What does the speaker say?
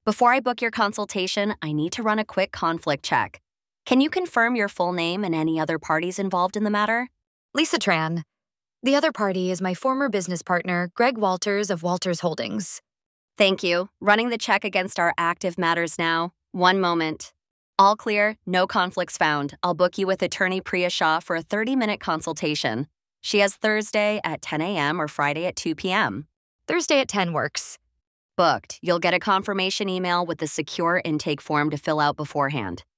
Before I book your consultation, I need to run a quick conflict check. Can you confirm your full name and any other parties involved in the matter? Lisa Tran. The other party is my former business partner, Greg Walters of Walters Holdings. Thank you. Running the check against our active matters now. One moment. All clear, no conflicts found. I'll book you with attorney Priya Shah for a 30-minute consultation. She has Thursday at 10 a.m. or Friday at 2 p.m. Thursday at 10 works. Booked. You'll get a confirmation email with the secure intake form to fill out beforehand.